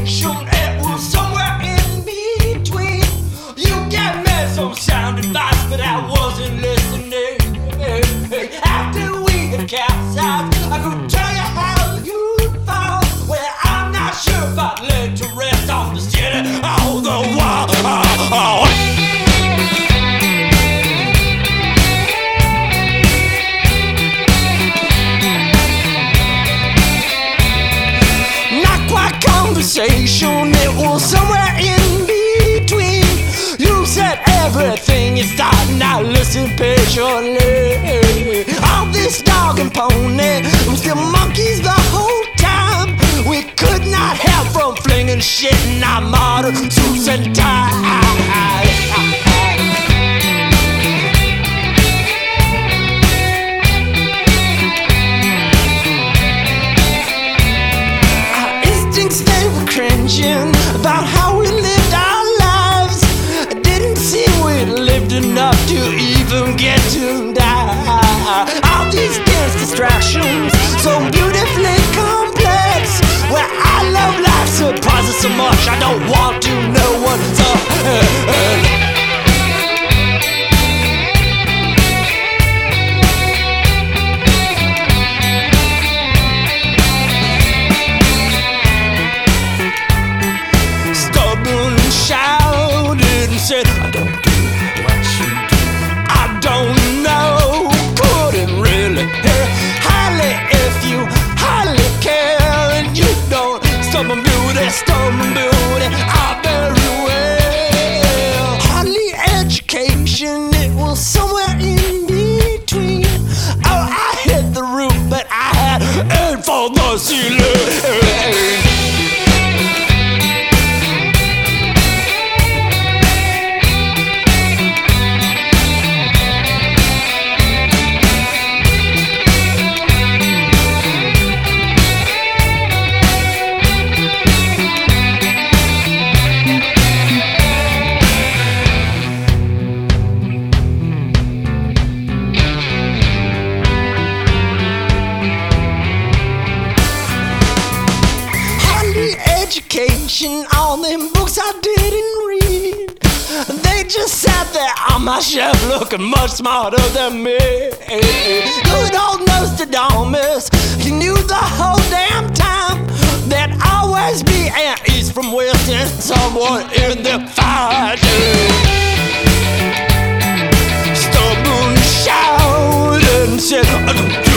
conversation, it was somewhere in between. You gave me some sound advice, but I wasn't listening. After we had capsized, I could tell you how you felt. Well, I'm not sure if I'd let to rest off the city all the while. Conversation, it was somewhere in between. You said everything is starting, I listened patiently. All this dog and pony was the monkeys the whole time. We could not help from flinging shit in our modern suits and ties. About how we lived our lives. I didn't see we lived enough to even get to die. All these dance distractions, so beautifully complex. Where I love life surprises so much, I don't want to know what's up. Said, I don't do what you do. I don't know, couldn't really hear. Highly if you highly care, and you don't stubborn beauty, I very well. Hardly education, it was somewhere in between. Oh, I hit the roof, but I had aim for the ceiling. Education, all them books I didn't read, they just sat there on my shelf looking much smarter than me. Good old Nostradamus, he knew the whole damn time there'd always be an east from west and someone in the fight. Stubborn shouted and said, I don't